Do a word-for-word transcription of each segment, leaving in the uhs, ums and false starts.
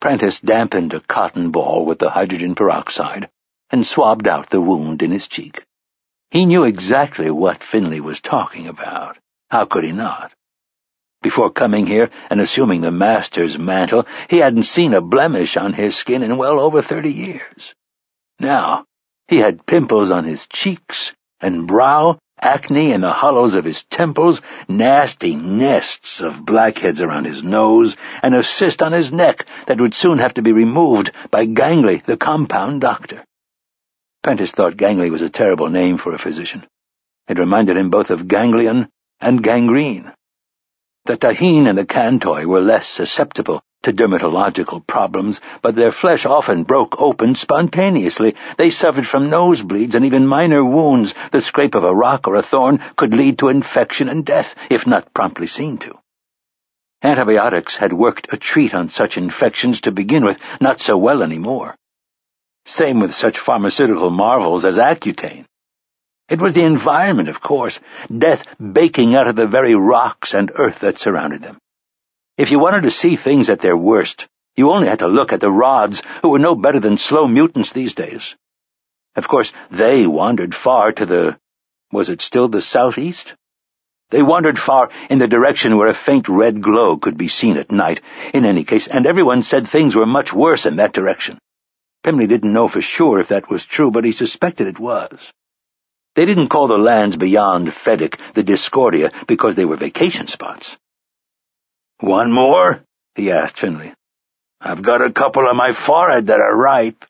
Prentice dampened a cotton ball with the hydrogen peroxide and swabbed out the wound in his cheek. He knew exactly what Finley was talking about. How could he not? Before coming here and assuming the master's mantle, he hadn't seen a blemish on his skin in well over thirty years. Now, he had pimples on his cheeks and brow, acne in the hollows of his temples, nasty nests of blackheads around his nose, and a cyst on his neck that would soon have to be removed by Gangley, the compound doctor. Prentice thought Gangley was a terrible name for a physician. It reminded him both of ganglion and gangrene. The Tahine and the Cantoy were less susceptible to dermatological problems, but their flesh often broke open spontaneously. They suffered from nosebleeds and even minor wounds. The scrape of a rock or a thorn could lead to infection and death, if not promptly seen to. Antibiotics had worked a treat on such infections to begin with, not so well anymore. Same with such pharmaceutical marvels as Accutane. It was the environment, of course, death baking out of the very rocks and earth that surrounded them. If you wanted to see things at their worst, you only had to look at the Rods, who were no better than slow mutants these days. Of course, they wandered far to the... was it still the southeast? They wandered far in the direction where a faint red glow could be seen at night, in any case, and everyone said things were much worse in that direction. Pimley didn't know for sure if that was true, but he suspected it was. They didn't call the lands beyond Fedic the Discordia because they were vacation spots. "One more?" he asked Finley. "I've got a couple on my forehead that are ripe."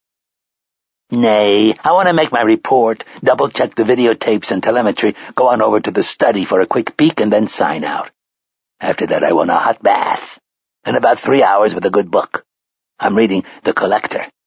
"Nay, I want to make my report, double-check the videotapes and telemetry, go on over to the study for a quick peek, and then sign out. After that I want a hot bath, and about three hours with a good book. I'm reading The Collector."